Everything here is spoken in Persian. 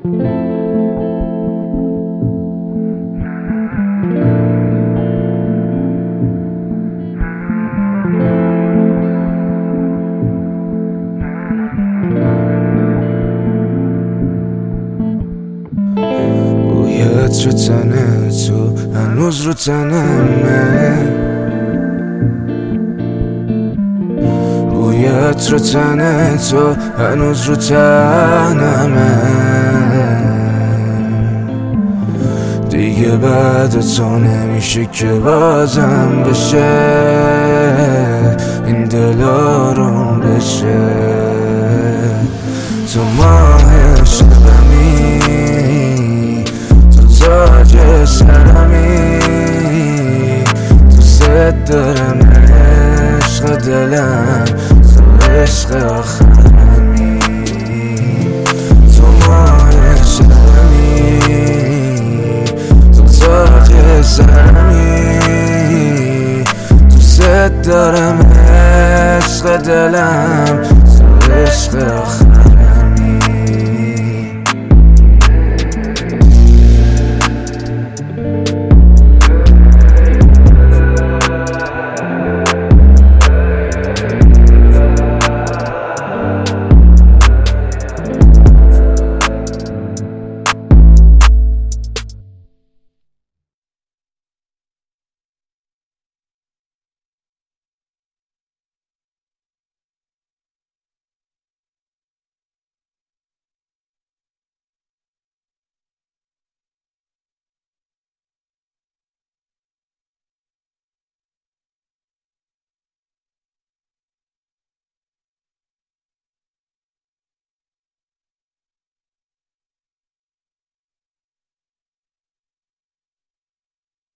رو تنه تو هنوز رو تنمه، بویت رو تنه تو هنوز رو تنمه. دیگه بعد تو نمیشه که بازم بشه این دل آروم بشه. تو ماه شبمی، تاج سرمی، دوست دارم عشق دلم، تو عشق آخرمی. تو ماه شبمی، تو تاج سرمی، دوست دارم عشق دلم،